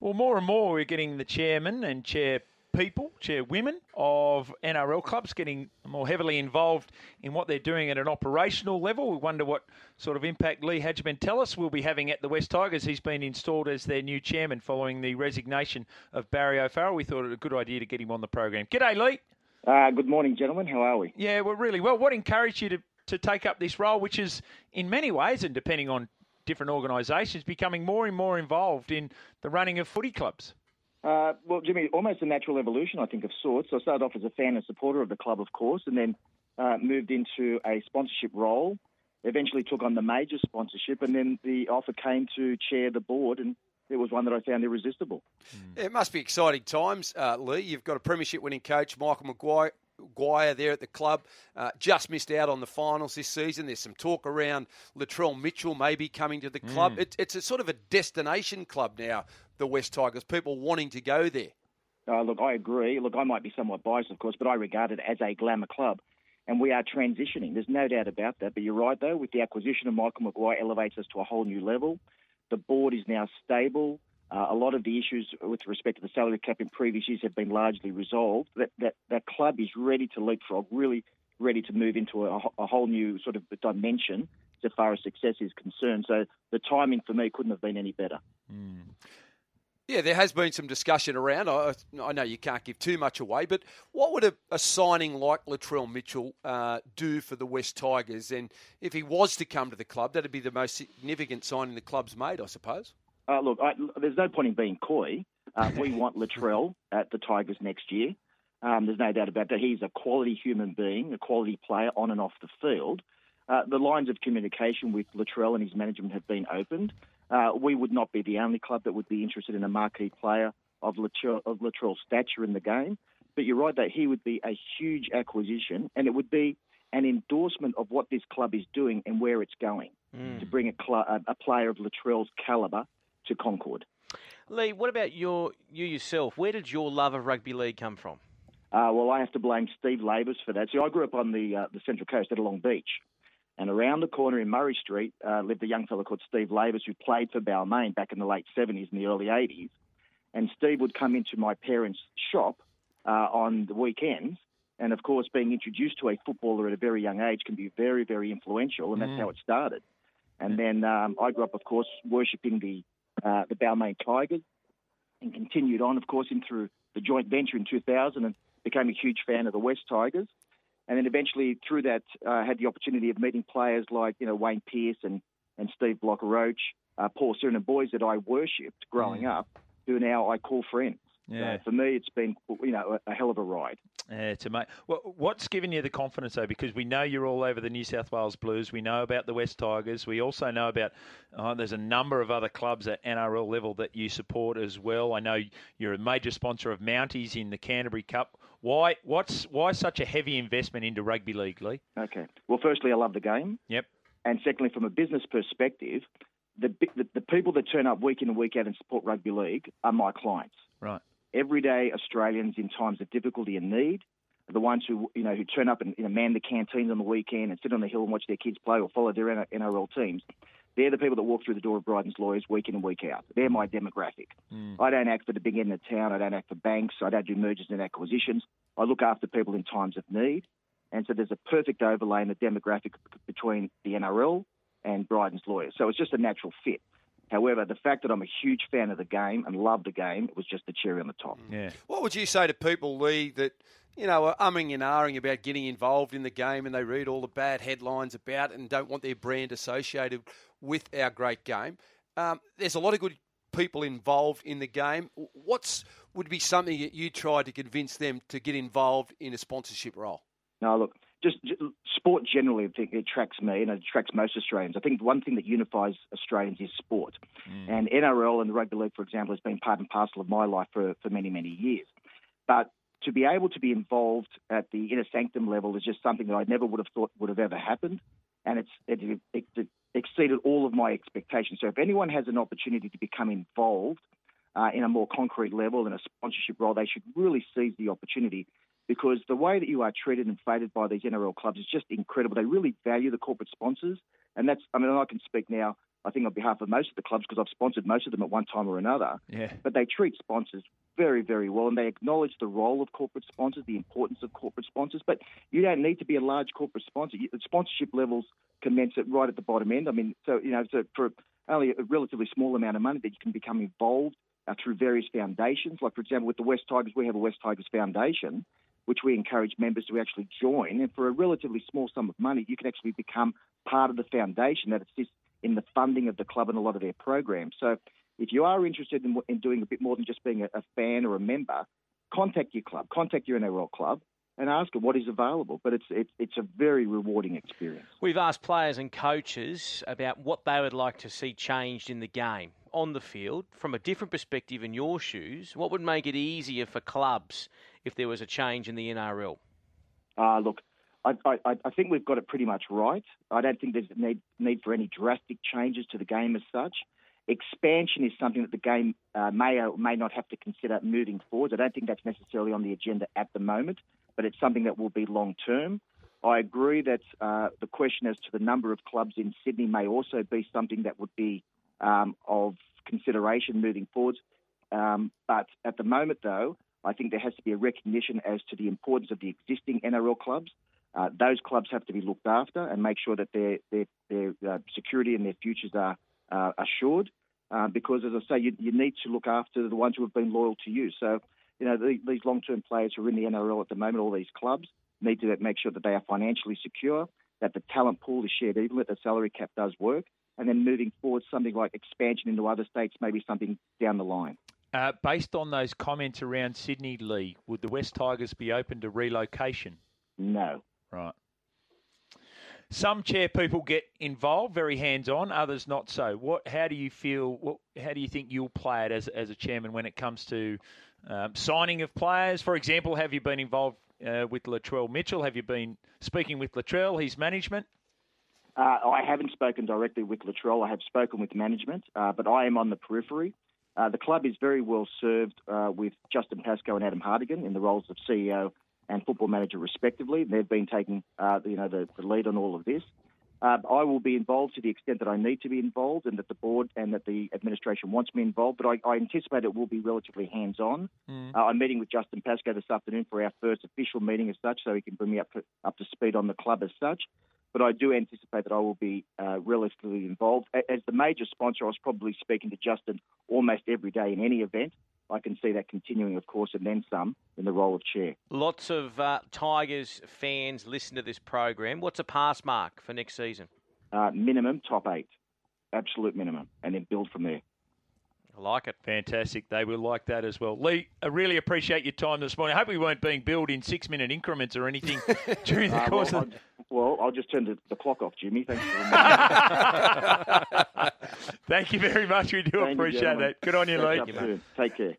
Well, more and more we're getting the chairman and chairwomen of NRL clubs getting more heavily involved in what they're doing at an operational level. We wonder what sort of impact Lee Hadjimentelis will be having at the West Tigers. He's been installed as their new chairman following the resignation of Barry O'Farrell. We thought it a good idea to get him on the program. G'day, Lee. Good morning, gentlemen. How are we? Yeah, we're really well. What encouraged you to take up this role, which is in many ways, and depending on different organisations, becoming more and more involved in the running of footy clubs? Well, Jimmy, almost a natural evolution, I think, of sorts. I started off as a fan and supporter of the club, of course, and then moved into a sponsorship role. Eventually took on the major sponsorship, and then the offer came to chair the board, and it was one that I found irresistible. It must be exciting times, Lee. You've got a premiership-winning coach, Michael Maguire, there at the club. Just missed out on the finals this season. There's some talk around Latrell Mitchell maybe coming to the club. It's a sort of a destination club now, the West Tigers, people wanting to go there. Look, I agree. Look, I might be somewhat biased, of course, but I regard it as a glamour club. And we are transitioning. There's no doubt about that. But you're right, though, with the acquisition of Michael Maguire elevates us to a whole new level. The board is now stable. A lot of the issues with respect to the salary cap in previous years have been largely resolved. That club is ready to leapfrog, really ready to move into a whole new sort of dimension as far as success is concerned. So the timing for me couldn't have been any better. Yeah, there has been some discussion around. I know you can't give too much away, but what would a signing like Latrell Mitchell do for the West Tigers? And if he was to come to the club, that'd be the most significant signing the club's made, I suppose. Look, there's no point in being coy. We want Latrell at the Tigers next year. There's no doubt about that. He's a quality human being, a quality player on and off the field. The lines of communication with Latrell and his management have been opened. We would not be the only club that would be interested in a marquee player of Latrell's stature in the game. But you're right that he would be a huge acquisition, and it would be an endorsement of what this club is doing and where it's going to bring a player of Latrell's calibre to Concord. Lee, what about you yourself? Where did your love of rugby league come from? Well, I have to blame Steve Labers for that. See, I grew up on the Central Coast at Long Beach. And around the corner in Murray Street lived a young fellow called Steve Labers who played for Balmain back in the late 70s and the early 80s. And Steve would come into my parents' shop on the weekends. And, of course, being introduced to a footballer at a very young age can be very, very influential, and that's how it started. And then I grew up, of course, worshipping the Balmain Tigers and continued on, of course, in through the joint venture in 2000 and became a huge fan of the West Tigers. And then eventually through that, had the opportunity of meeting players like, Wayne Pearce and Steve Blocker-Roach, Paul Serena, boys that I worshipped growing up, who now I call friends. Yeah. For me, it's been, a hell of a ride. Yeah, it's amazing. What's given you the confidence, though? Because we know you're all over the New South Wales Blues. We know about the West Tigers. We also know about there's a number of other clubs at NRL level that you support as well. I know you're a major sponsor of Mounties in the Canterbury Cup. Why such a heavy investment into rugby league, Lee? Okay. Well, firstly, I love the game. Yep. And secondly, from a business perspective, the people that turn up week in and week out and support rugby league are my clients. Right. Everyday Australians in times of difficulty and need are the ones who turn up and man the canteens on the weekend and sit on the hill and watch their kids play or follow their NRL teams. They're the people that walk through the door of Bryden's Lawyers week in and week out. They're my demographic. I don't act for the big end of town. I don't act for banks. I don't do mergers and acquisitions. I look after people in times of need. And so there's a perfect overlay in the demographic between the NRL and Bryden's Lawyers. So it's just a natural fit. However, the fact that I'm a huge fan of the game and love the game was just the cherry on the top. Yeah. What would you say to people, Lee, that are umming and ahhing about getting involved in the game and they read all the bad headlines about it and don't want their brand associated with our great game? There's a lot of good people involved in the game. Would be something that you try to convince them to get involved in a sponsorship role? No, look, just sport generally, I think it attracts me and it attracts most Australians. I think one thing that unifies Australians is sport. And NRL and the rugby league, for example, has been part and parcel of my life for many, many years. But to be able to be involved at the inner sanctum level is just something that I never would have thought would have ever happened. And it exceeded all of my expectations. So if anyone has an opportunity to become involved in a more concrete level in a sponsorship role, they should really seize the opportunity, because the way that you are treated and feted by these NRL clubs is just incredible. They really value the corporate sponsors. And I can speak now I think on behalf of most of the clubs, because I've sponsored most of them at one time or another. Yeah. But they treat sponsors very, very well, and they acknowledge the role of corporate sponsors, the importance of corporate sponsors. But you don't need to be a large corporate sponsor. The sponsorship levels commence right at the bottom end. I mean, so for only a relatively small amount of money that you can become involved through various foundations. Like, for example, with the West Tigers, we have a West Tigers Foundation, which we encourage members to actually join. And for a relatively small sum of money, you can actually become part of the foundation that assists in the funding of the club and a lot of their programs. So if you are interested in doing a bit more than just being a fan or a member, contact your club, contact your NRL club, and ask them what is available. But it's a very rewarding experience. We've asked players and coaches about what they would like to see changed in the game on the field. From a different perspective, in your shoes, what would make it easier for clubs if there was a change in the NRL? Look, I think we've got it pretty much right. I don't think there's a need for any drastic changes to the game as such. Expansion is something that the game may or may not have to consider moving forward. I don't think that's necessarily on the agenda at the moment, but it's something that will be long term. I agree that the question as to the number of clubs in Sydney may also be something that would be of consideration moving forward. But at the moment, though, I think there has to be a recognition as to the importance of the existing NRL clubs. Those clubs have to be looked after and make sure that their security and their futures are assured. Because, as I say, you need to look after the ones who have been loyal to you. So, these long-term players who are in the NRL at the moment, all these clubs, need to make sure that they are financially secure, that the talent pool is shared evenly, that the salary cap does work, and then moving forward, something like expansion into other states, maybe something down the line. Based on those comments around Sydney, Lee, would the West Tigers be open to relocation? No. Right. Some chair people get involved, very hands-on, others not so. How do you feel? How do you think you'll play it as a chairman when it comes to signing of players? For example, have you been involved with Latrell Mitchell? Have you been speaking with Latrell, his management? I haven't spoken directly with Latrell. I have spoken with management, but I am on the periphery. The club is very well served with Justin Pascoe and Adam Hartigan in the roles of CEO and football manager respectively. They've been taking the lead on all of this. I will be involved to the extent that I need to be involved and that the board and that the administration wants me involved, but I anticipate it will be relatively hands-on. I'm meeting with Justin Pascoe this afternoon for our first official meeting as such, so he can bring me up to speed on the club as such. But I do anticipate that I will be relatively involved. As the major sponsor, I was probably speaking to Justin almost every day in any event. I can see that continuing, of course, and then some in the role of chair. Lots of Tigers fans listen to this program. What's a pass mark for next season? Minimum, top 8. Absolute minimum. And then build from there. I like it. Fantastic. They will like that as well. Lee, I really appreciate your time this morning. I hope we weren't being billed in 6-minute increments or anything during the course of... I'll just turn the clock off, Jimmy. Thanks for Thank you very much. We do appreciate that. Good on you, Lee. Take care.